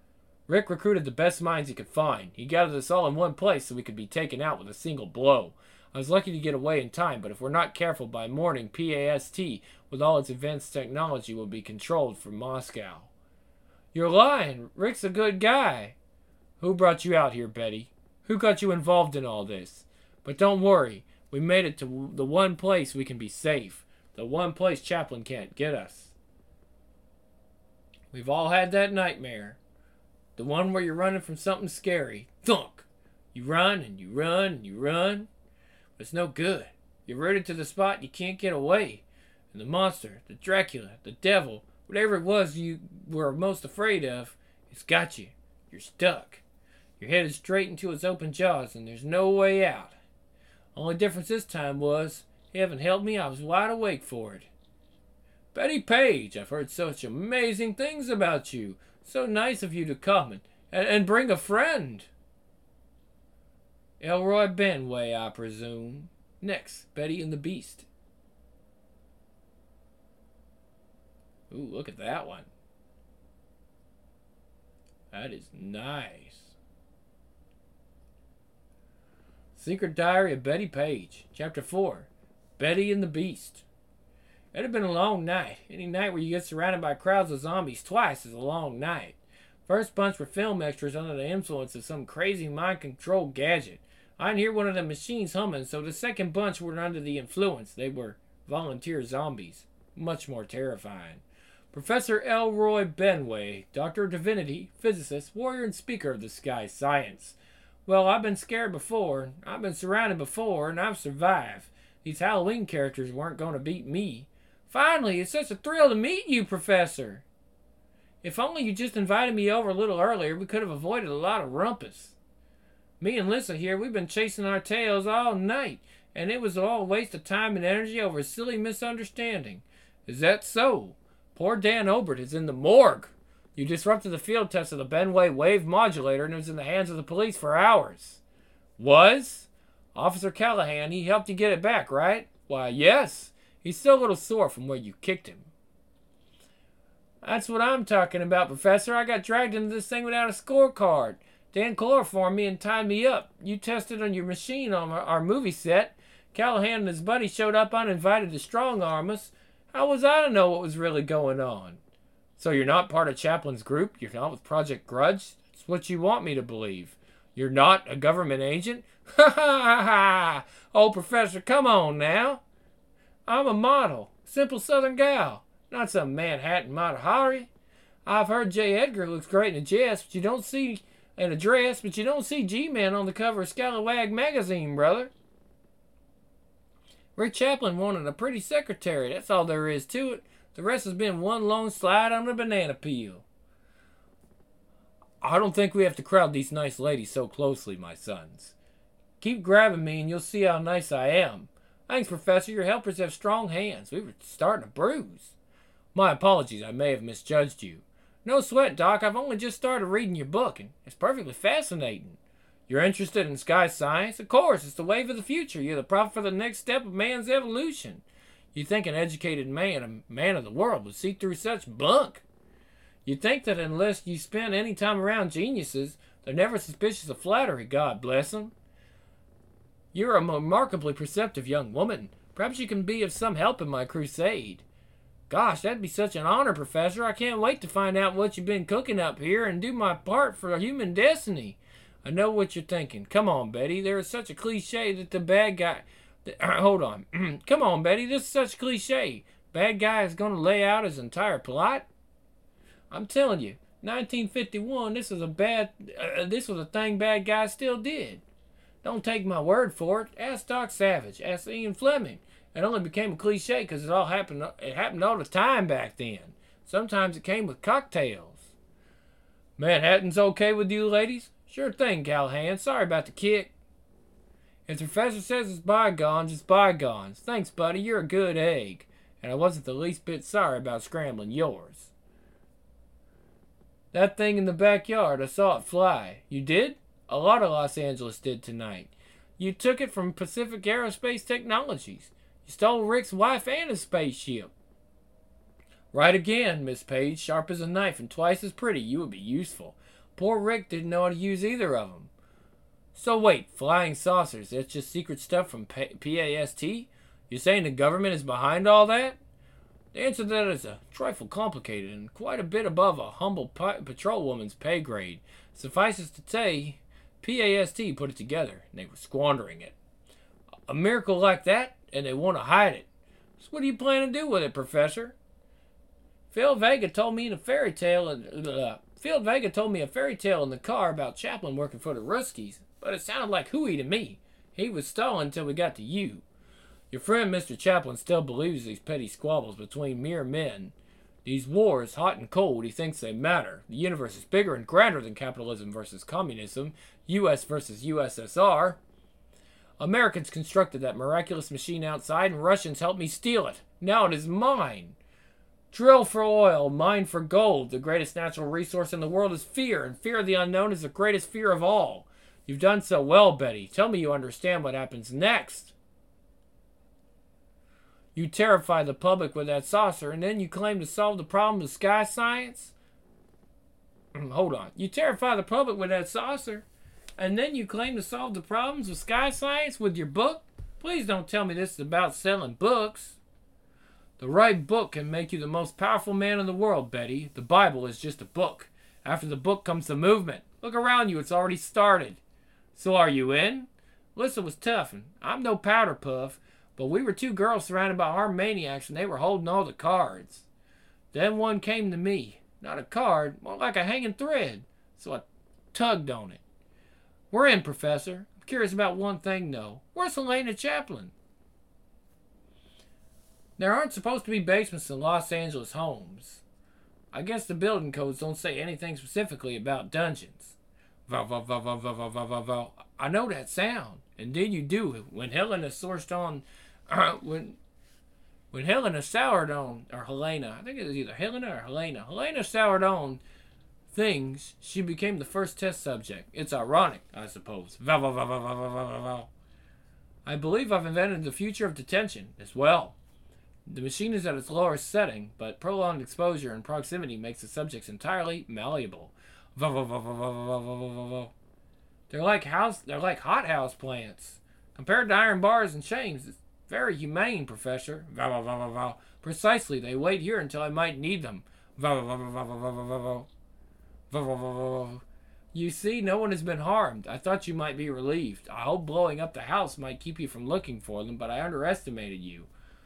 Rick recruited the best minds he could find. He gathered us all in one place so we could be taken out with a single blow. I was lucky to get away in time, but if we're not careful by morning, PAST, with all its advanced technology, will be controlled from Moscow. You're lying. Rick's a good guy. Who brought you out here, Betty? Who got you involved in all this? But don't worry. We made it to the one place we can be safe. The one place Chaplin can't get us. We've all had that nightmare. The one where you're running from something scary. Thunk! You run and you run and you run. But it's no good. You're rooted to the spot, you can't get away. And the monster, the Dracula, the devil, whatever it was you were most afraid of, it's got you. You're stuck. You're headed straight into its open jaws and there's no way out. Only difference this time was, heaven help me, I was wide awake for it. Betty Page, I've heard such amazing things about you. So nice of you to come and bring a friend. Elroy Benway, I presume. Next, Betty and the Beast. Ooh, look at that one. That is nice. Secret Diary of Betty Page, Chapter 4, Betty and the Beast. It had been a long night. Any night where you get surrounded by crowds of zombies twice is a long night. First bunch were film extras under the influence of some crazy mind-control gadget. I didn't hear one of the machines humming, so the second bunch were under the influence. They were volunteer zombies. Much more terrifying. Professor Elroy Benway, Doctor of Divinity, physicist, warrior, and speaker of the sky science. Well, I've been scared before, I've been surrounded before, and I've survived. These Halloween characters weren't going to beat me. Finally, it's such a thrill to meet you, Professor. If only you just invited me over a little earlier, we could have avoided a lot of rumpus. Me and Lissa here, we've been chasing our tails all night, and it was all a waste of time and energy over a silly misunderstanding. Is that so? Poor Dan Obert is in the morgue. You disrupted the field test of the Benway wave modulator and it was in the hands of the police for hours. Was? Officer Callahan, he helped you get it back, right? Why, yes. He's still a little sore from where you kicked him. That's what I'm talking about, Professor. I got dragged into this thing without a scorecard. Dan chloroformed me and tied me up. You tested on your machine on our movie set. Callahan and his buddy showed up uninvited to strong-arm us. How was I to know what was really going on? So you're not part of Chaplin's group? You're not with Project Grudge? That's what you want me to believe. You're not a government agent? Ha ha ha! Oh, Professor, come on now. I'm a model. Simple Southern gal. Not some Manhattan Matahari. I've heard J. Edgar looks great in a dress, but you don't see G-Man on the cover of Scalawag magazine, brother. Rick Chaplin wanted a pretty secretary. That's all there is to it. The rest has been one long slide on a banana peel. I don't think we have to crowd these nice ladies so closely, my sons. Keep grabbing me and you'll see how nice I am. Thanks, Professor. Your helpers have strong hands. We were starting to bruise. My apologies. I may have misjudged you. No sweat, Doc. I've only just started reading your book, and it's perfectly fascinating. You're interested in sky science? Of course. It's the wave of the future. You're the prophet for the next step of man's evolution. You'd think an educated man, a man of the world, would see through such bunk. You'd think that unless you spend any time around geniuses, they're never suspicious of flattery, God bless them. You're a remarkably perceptive young woman. Perhaps you can be of some help in my crusade. Gosh, that'd be such an honor, Professor. I can't wait to find out what you've been cooking up here and do my part for human destiny. I know what you're thinking. Come on, Betty. There is such a cliche that the bad guy... Hold on. Come on, Betty. This is such a cliche. Bad guy is going to lay out his entire plot? I'm telling you, 1951, this was a thing bad guys still did. Don't take my word for it. Ask Doc Savage. Ask Ian Fleming. It only became a cliche because it happened all the time back then. Sometimes it came with cocktails. Manhattan's okay with you ladies? Sure thing, Callahan. Sorry about the kick. If the professor says it's bygones, it's bygones. Thanks, buddy. You're a good egg. And I wasn't the least bit sorry about scrambling yours. That thing in the backyard, I saw it fly. You did? A lot of Los Angeles did tonight. You took it from Pacific Aerospace Technologies. You stole Rick's wife and his spaceship. Right again, Miss Page. Sharp as a knife and twice as pretty. You would be useful. Poor Rick didn't know how to use either of them. So wait, flying saucers, that's just secret stuff from PAST? You're saying the government is behind all that? The answer to that is a trifle complicated and quite a bit above a humble patrolwoman's pay grade. Suffices to say, PAST put it together, and they were squandering it. A miracle like that, and they want to hide it. So what do you plan to do with it, Professor? Phil Vega told me a fairy tale in the car about Chaplin working for the Ruskies, but it sounded like hooey to me. He was stalling until we got to you. Your friend Mr. Chaplin still believes these petty squabbles between mere men. These wars, hot and cold, he thinks they matter. The universe is bigger and grander than capitalism versus communism, US versus USSR. Americans constructed that miraculous machine outside, and Russians helped me steal it. Now it is mine. Drill for oil, mine for gold. The greatest natural resource in the world is fear, and fear of the unknown is the greatest fear of all. You've done so well, Betty. Tell me you understand what happens next. You terrify the public with that saucer, and then you claim to solve the problem of sky science? Hold on. You terrify the public with that saucer, and then you claim to solve the problems of sky science with your book? Please don't tell me this is about selling books. The right book can make you the most powerful man in the world, Betty. The Bible is just a book. After the book comes the movement. Look around you, it's already started. So are you in? Melissa was tough, and I'm no powder puff, but we were two girls surrounded by armed maniacs, and they were holding all the cards. Then one came to me. Not a card, more like a hanging thread. So I tugged on it. We're in, Professor. I'm curious about one thing, though. Where's Helena Chaplin? There aren't supposed to be basements in Los Angeles homes. I guess the building codes don't say anything specifically about dungeons. I know that sound. Indeed you do. When Helena sourced on... when Helena soured on... Or Helena. I think it was either Helena or Helena. Helena soured on things. She became the first test subject. It's ironic, I suppose. I believe I've invented the future of detention as well. The machine is at its lowest setting, but prolonged exposure and proximity makes the subjects entirely malleable. They're like hothouse plants. Compared to iron bars and chains, it's very humane, Professor. Precisely, they wait here until I might need them. You see, no one has been harmed. I thought you might be relieved. I hope blowing up the house might keep you from looking for them, but I underestimated you.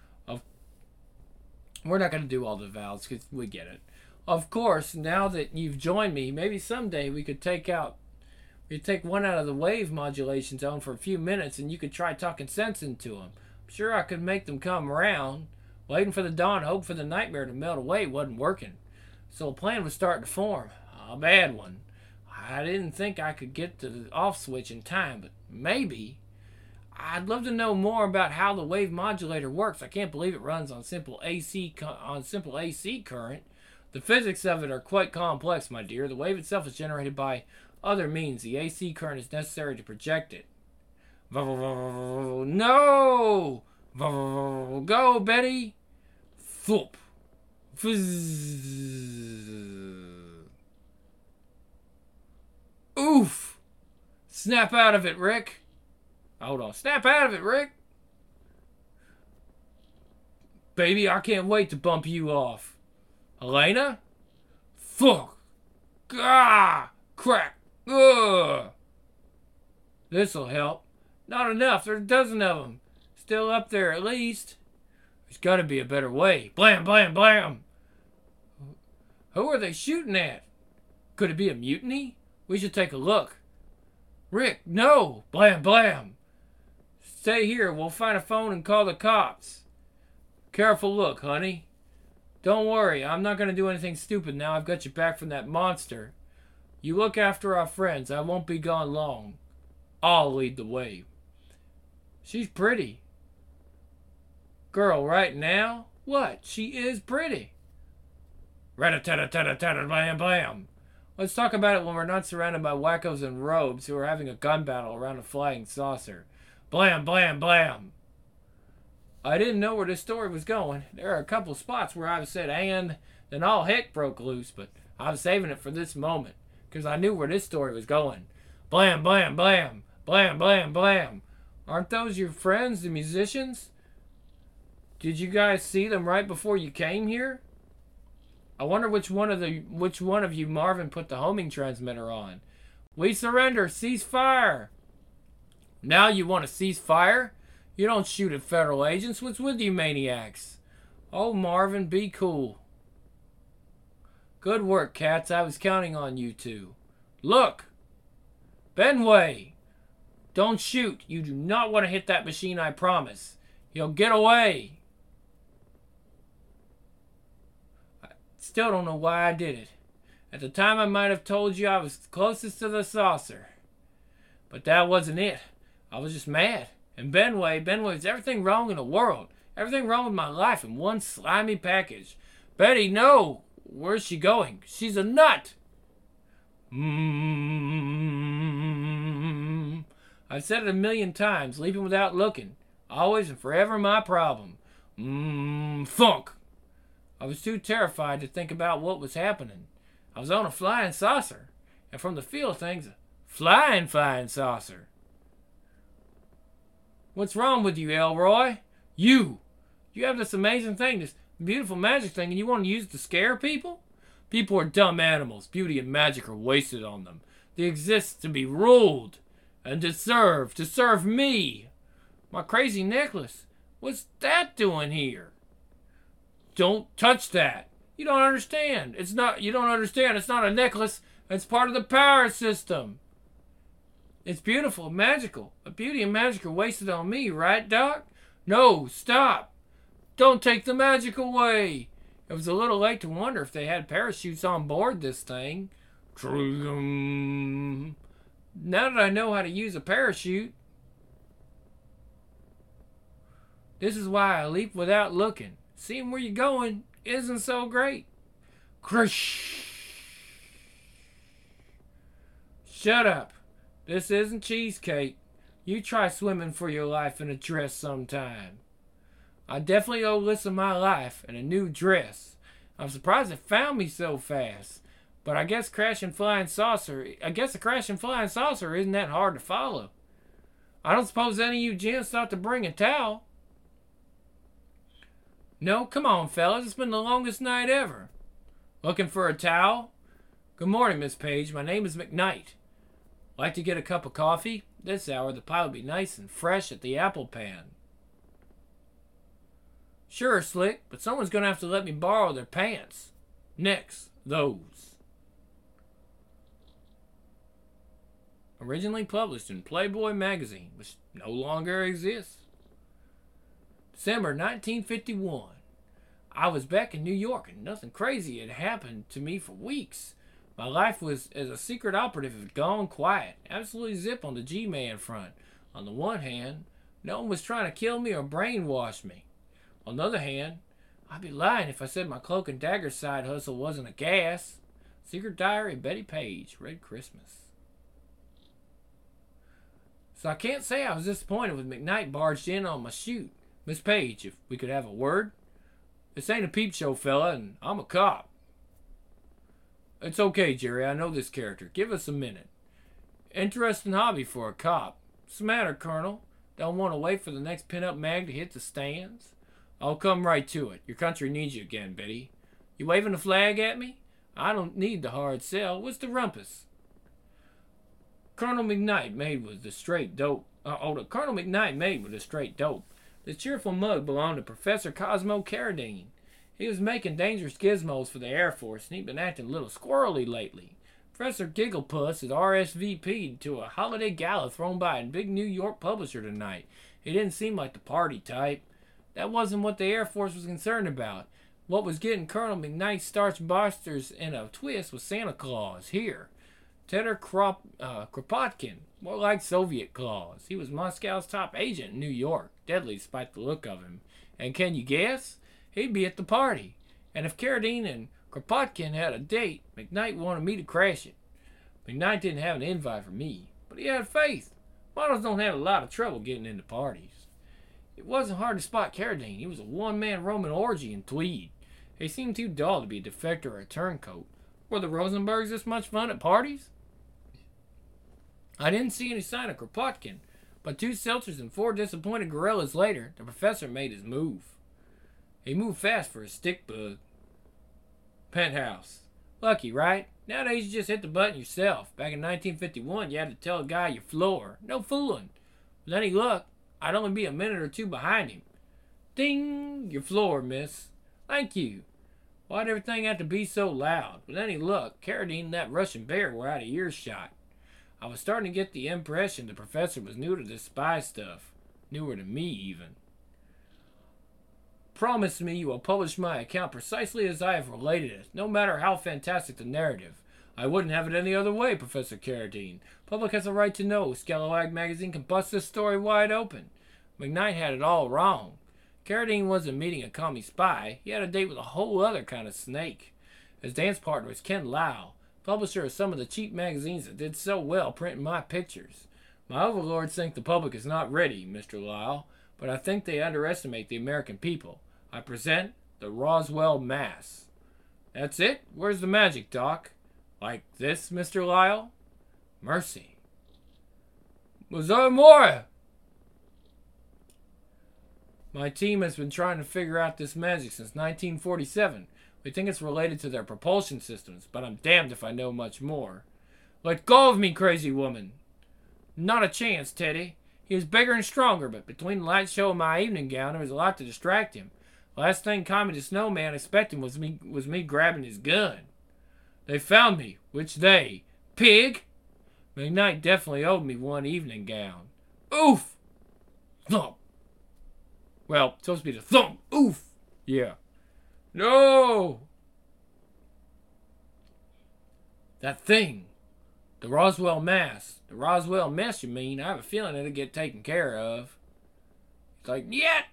We're not going to do all the vows because we get it. Of course, now that you've joined me, maybe someday we could take one out of the wave modulation zone for a few minutes and you could try talking sense into them. I'm sure I could make them come around. Waiting for the dawn, hope for the nightmare to melt away wasn't working. So a plan was starting to form. A bad one. I didn't think I could get to the off switch in time, but maybe. I'd love to know more about how the wave modulator works. I can't believe it runs on simple AC current. The physics of it are quite complex, my dear. The wave itself is generated by other means. The AC current is necessary to project it. No! Go, Betty! Thump. Oof! Snap out of it, Rick. Hold on. Snap out of it, Rick. Baby, I can't wait to bump you off. Helena? Fuck. Ah! Crack. Ugh. This'll help. Not enough. There's a dozen of them. Still up there at least. There's got to be a better way. Blam, blam, blam. Who are they shooting at? Could it be a mutiny? We should take a look. Rick, no. Blam, blam. Stay here. We'll find a phone and call the cops. Careful look, honey. Don't worry. I'm not going to do anything stupid now I've got you back from that monster. You look after our friends. I won't be gone long. I'll lead the way. She's pretty. Girl, right now? What? She is pretty. Rat-a-tat-a-tat-a-tat-a-blam, blam. Let's talk about it when we're not surrounded by wackos in robes who are having a gun battle around a flying saucer. Blam, blam, blam. I didn't know where this story was going. There are a couple spots where I've said and then all heck broke loose, but I'm saving it for this moment because I knew where this story was going. Blam, blam, blam. Blam, blam, blam. Aren't those your friends, the musicians? Did you guys see them right before you came here? I wonder which one of you Marvin put the homing transmitter on. We surrender. Cease fire. Now you want to cease fire? You don't shoot at federal agents. What's with you maniacs? Oh, Marvin, be cool. Good work, cats. I was counting on you two. Look! Benway! Don't shoot. You do not want to hit that machine, I promise. You'll get away. I still don't know why I did it. At the time, I might have told you I was closest to the saucer. But that wasn't it. I was just mad. And Benway, is everything wrong in the world. Everything wrong with my life in one slimy package. Betty, no! Where's she going? She's a nut! I've said it a million times, leaping without looking. Always and forever my problem. Thunk! I was too terrified to think about what was happening. I was on a flying saucer. And from the feel of things, a flying saucer. What's wrong with you, Elroy? You have this amazing thing, this beautiful magic thing, and you want to use it to scare people? People are dumb animals. Beauty and magic are wasted on them. They exist to be ruled and to serve me. My crazy necklace. What's that doing here? Don't touch that. You don't understand. You don't understand. It's not a necklace. It's part of the power system. It's beautiful and magical. But beauty and magic are wasted on me, right, Doc? No, stop. Don't take the magic away. It was a little late to wonder if they had parachutes on board this thing. Now that I know how to use a parachute, this is why I leap without looking. Seeing where you're going isn't so great. Crush. Shut up. This isn't cheesecake. You try swimming for your life in a dress sometime. I definitely owe Lissa my life and a new dress. I'm surprised it found me so fast. But I guess a crashing flying saucer isn't that hard to follow. I don't suppose any of you gents thought to bring a towel. No, come on, fellas. It's been the longest night ever. Looking for a towel? Good morning, Miss Page. My name is McKnight. Like to get a cup of coffee? This hour the pie will be nice and fresh at the apple pan. Sure, Slick, but someone's going to have to let me borrow their pants. Next, those. Originally published in Playboy magazine, which no longer exists. December 1951. I was back in New York and nothing crazy had happened to me for weeks. My life was as a secret operative had gone quiet. Absolutely zip on the G-Man front. On the one hand, no one was trying to kill me or brainwash me. On the other hand, I'd be lying if I said my cloak and dagger side hustle wasn't a gas. Secret Diary of Betty Page, Red Christmas. So I can't say I was disappointed when McKnight barged in on my shoot. Miss Page, if we could have a word? This ain't a peep show, fella, and I'm a cop. It's okay, Jerry. I know this character. Give us a minute. Interesting hobby for a cop. What's the matter, Colonel? Don't want to wait for the next pin-up mag to hit the stands? I'll come right to it. Your country needs you again, Betty. You waving a flag at me? I don't need the hard sell. What's the rumpus? Colonel McKnight made with the straight dope. Colonel McKnight made with a straight dope. The cheerful mug belonged to Professor Cosmo Carradine. He was making dangerous gizmos for the Air Force, and he'd been acting a little squirrely lately. Professor Gigglepuss had RSVP'd to a holiday gala thrown by a big New York publisher tonight. He didn't seem like the party type. That wasn't what the Air Force was concerned about. What was getting Colonel McKnight's starch busters in a twist was Santa Claus, here. Tedor Kropotkin, more like Soviet Claus. He was Moscow's top agent in New York, deadly despite the look of him. And can you guess? He'd be at the party. And if Carradine and Kropotkin had a date, McKnight wanted me to crash it. McKnight didn't have an invite for me, but he had faith. Models don't have a lot of trouble getting into parties. It wasn't hard to spot Carradine. He was a one-man Roman orgy in tweed. He seemed too dull to be a defector or a turncoat. Were the Rosenbergs this much fun at parties? I didn't see any sign of Kropotkin, but 2 seltzers and 4 disappointed gorillas later, the professor made his move. He moved fast for a stick bug. Penthouse. Lucky, right? Nowadays you just hit the button yourself. Back in 1951, you had to tell a guy your floor. No fooling. With any luck, I'd only be a minute or 2 behind him. Ding! Your floor, miss. Thank you. Why'd everything have to be so loud? With any luck, Carradine and that Russian bear were out of earshot. I was starting to get the impression the professor was new to this spy stuff. Newer to me, even. Promise me you will publish my account precisely as I have related it, no matter how fantastic the narrative. I wouldn't have it any other way, Professor Carradine. Public has a right to know. Scalawag magazine can bust this story wide open. McKnight had it all wrong. Carradine wasn't meeting a commie spy. He had a date with a whole other kind of snake. His dance partner was Ken Lau, publisher of some of the cheap magazines that did so well printing my pictures. My overlords think the public is not ready, Mr. Lau, but I think they underestimate the American people. I present the Roswell Mass. That's it? Where's the magic, Doc? Like this, Mr. Lyle? Mercy. Was there more? My team has been trying to figure out this magic since 1947. We think it's related to their propulsion systems, but I'm damned if I know much more. Let go of me, crazy woman. Not a chance, Teddy. He was bigger and stronger, but between the light show and my evening gown, there was a lot to distract him. Last thing Communist Snowman expected was me grabbing his gun. They found me. Which they? Pig? McKnight definitely owed me one evening gown. Oof! Thump! Well, it's supposed to be the thump. Oof! Yeah. No! That thing. The Roswell Mass. The Roswell Mess, you mean? I have a feeling it'll get taken care of. It's like, yet!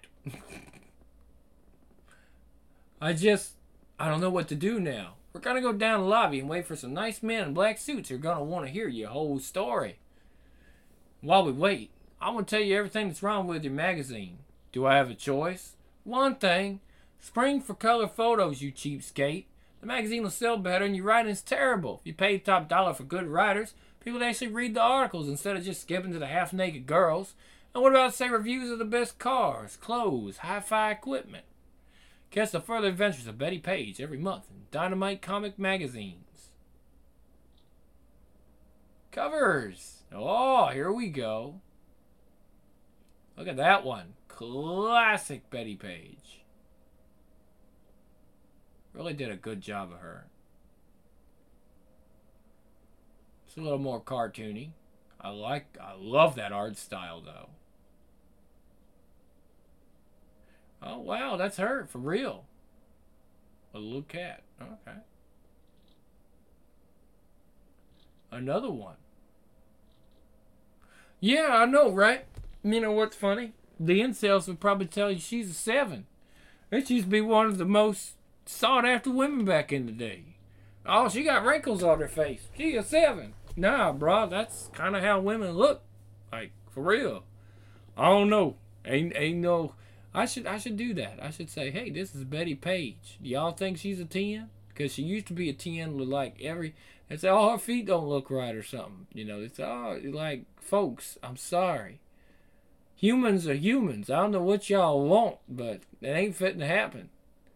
I don't know what to do now. We're gonna go down the lobby and wait for some nice men in black suits who are gonna want to hear your whole story. While we wait, I want to tell you everything that's wrong with your magazine. Do I have a choice? One thing. Spring for color photos, you cheapskate. The magazine will sell better and your writing's terrible. If you pay top dollar for good writers, people would actually read the articles instead of just skipping to the half-naked girls. And what about, say, reviews of the best cars, clothes, hi-fi equipment? Catch the further adventures of Betty Page every month in Dynamite Comic magazines. Covers! Oh, here we go. Look at that one. Classic Betty Page. Really did a good job of her. It's a little more cartoony. I love that art style though. Oh wow, that's her for real. A little cat. Okay. Another one. Yeah, I know, right? You know what's funny? The incels would probably tell you she's a 7. It used to be one of the most sought after women back in the day. Oh, she got wrinkles on her face. She a 7. Nah, bro, that's kind of how women look. Like, for real. I don't know. Ain't no. I should do that. I should say, hey, this is Betty Page. Do y'all think she's a 10? Because she used to be a 10 with like every. It's all her feet don't look right or something. You know, it's all like, folks, I'm sorry. Humans are humans. I don't know what y'all want, but it ain't fitting to happen.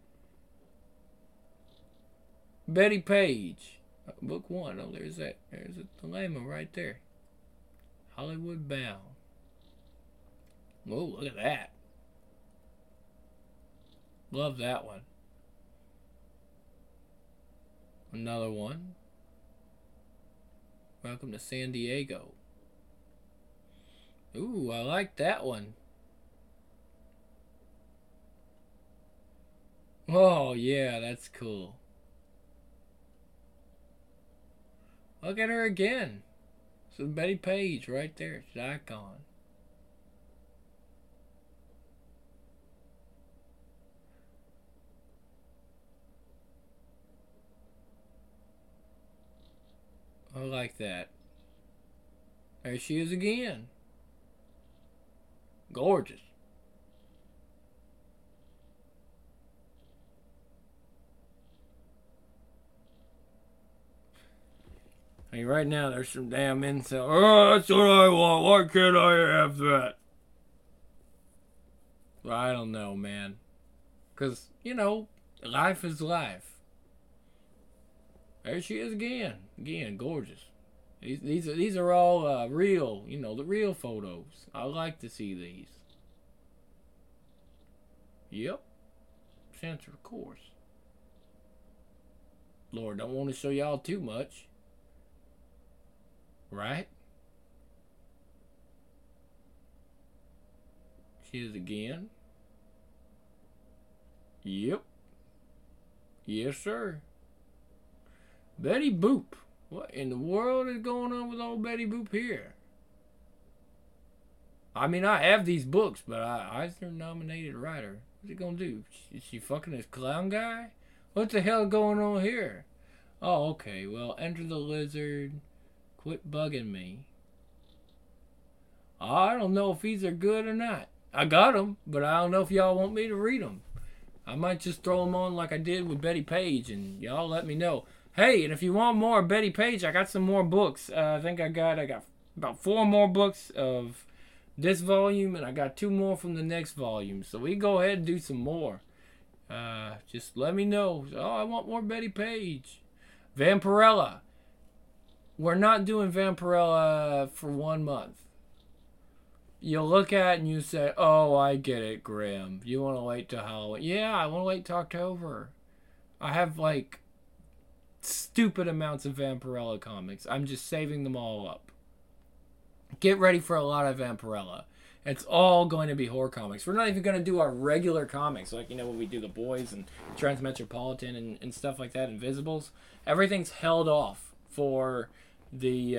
Betty Page. Book 1. Oh, there's that. There's a dilemma right there. Hollywood Bound. Whoa, look at that. Love that one. Another one. Welcome to San Diego. Ooh, I like that one. Oh, yeah, that's cool. Look at her again. So Betty Page right there. She's an icon. I like that. There she is again. Gorgeous. I mean, right now there's some damn incel. Oh, that's what I want. Why can't I have that? Well, I don't know, man. Because, life is life. There she is again. Again, gorgeous. These are all real, the real photos. I like to see these. Yep. Censor, of course. Lord, don't want to show y'all too much. Right? She is again. Yep. Yes, sir. Betty Boop. What in the world is going on with old Betty Boop here? I mean, I have these books, but Eisner nominated writer. What's he gonna do? Is she fucking this clown guy? What the hell going on here? Oh, okay. Well, Enter the Lizard. Quit bugging me. I don't know if these are good or not. I got them, but I don't know if y'all want me to read them. I might just throw them on like I did with Betty Page, and y'all let me know. Hey, and if you want more Betty Page, I got some more books. I think I got about 4 more books of this volume, and I got 2 more from the next volume. So we go ahead and do some more. Just let me know. Oh, I want more Betty Page. Vampirella. We're not doing Vampirella for 1 month. You'll look at it and you say, oh, I get it, Graham. You want to wait till Halloween. Yeah, I want to wait till October. I have, stupid amounts of Vampirella comics. I'm just saving them all up. Get ready for a lot of Vampirella. It's all going to be horror comics. We're not even going to do our regular comics, when we do The Boys and Transmetropolitan and stuff like that, Invisibles. Everything's held off for the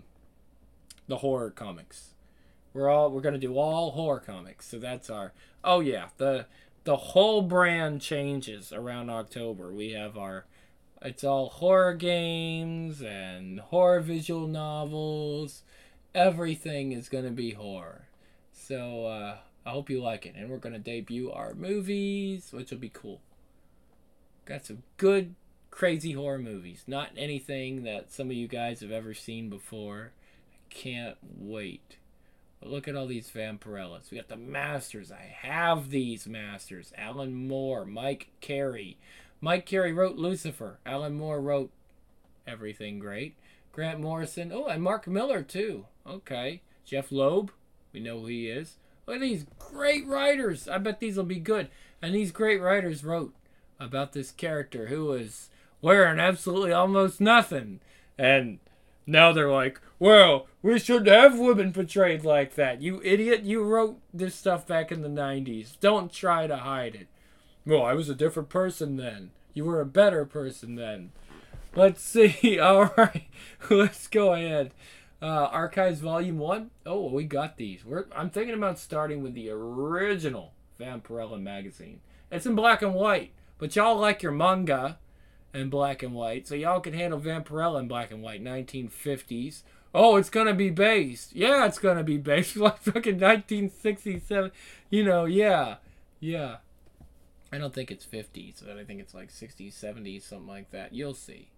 horror comics. We're going to do all horror comics. So that's our... Oh, yeah. The whole brand changes around October. We have our... It's all horror games and horror visual novels. Everything is going to be horror. So, I hope you like it. And we're going to debut our movies, which will be cool. Got some good, crazy horror movies. Not anything that some of you guys have ever seen before. I can't wait. But look at all these Vampirellas. We got the Masters. I have these Masters. Alan Moore, Mike Carey. Mike Carey wrote Lucifer. Alan Moore wrote Everything Great. Grant Morrison. Oh, and Mark Miller, too. Okay. Jeff Loeb. We know who he is. Look at these great writers. I bet these will be good. And these great writers wrote about this character who was wearing absolutely almost nothing. And now they're like, well, we shouldn't have women portrayed like that. You idiot. You wrote this stuff back in the 90s. Don't try to hide it. Well, I was a different person then. You were a better person then. Let's see. All right. Let's go ahead. Archives Volume 1. Oh, we got these. I'm thinking about starting with the original Vampirella magazine. It's in black and white. But y'all like your manga in black and white. So y'all can handle Vampirella in black and white. 1950s. Oh, it's going to be based. Yeah, it's going to be based. Like fucking 1967. Yeah. Yeah. I don't think it's 50s, but I think it's like 60s, 70s, something like that. You'll see.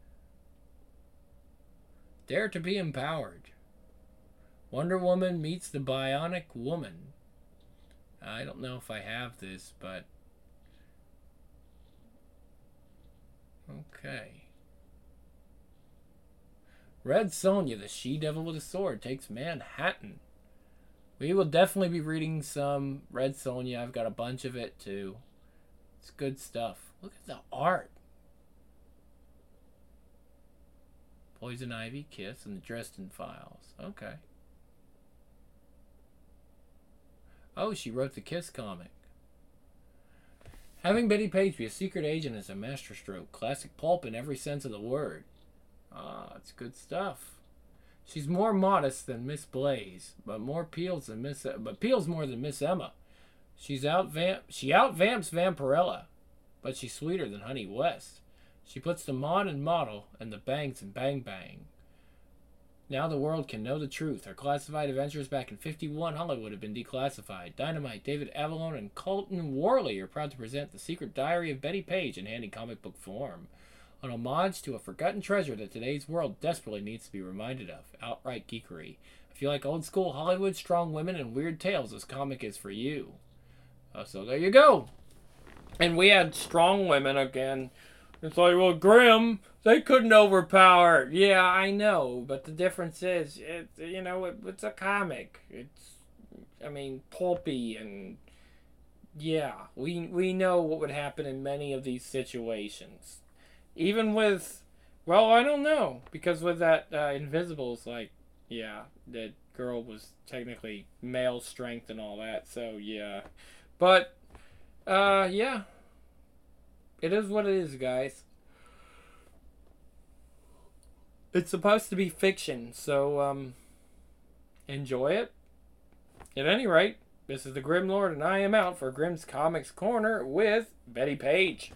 Dare to be empowered. Wonder Woman meets the Bionic Woman. I don't know if I have this, but... Okay. Red Sonja, the she-devil with a sword, takes Manhattan. We will definitely be reading some Red Sonja. I've got a bunch of it, too. It's good stuff. Look at the art. Poison Ivy, Kiss, and the Dresden Files. Okay. Oh, she wrote the Kiss comic. Having Betty Page be a secret agent is a masterstroke. Classic pulp in every sense of the word. It's good stuff. She's more modest than Miss Blaze, but peels more than Miss Emma. She outvamps Vampirella, but she's sweeter than Honey West. She puts the mod in model and the bangs in bang bang. Now the world can know the truth. Her classified adventures back in 51 Hollywood have been declassified. Dynamite, David Avalon, and Colton Worley are proud to present The Secret Diary of Betty Page in handy comic book form. an homage to a forgotten treasure that today's world desperately needs to be reminded of. Outright geekery. If you like old school Hollywood, strong women, and weird tales, this comic is for you. So there you go. And we had strong women again. It's like, well, Grimm, they couldn't overpower. Yeah, I know, but the difference is, it's a comic. It's, pulpy, and yeah, we know what would happen in many of these situations. Even with, well, I don't know, because with that Invisibles, like, yeah, that girl was technically male strength and all that, so yeah. But, yeah. It is what it is, guys. It's supposed to be fiction, so, enjoy it. At any rate, this is the Grim Lord, and I am out for Grimm's Comics Corner with Bettie Page.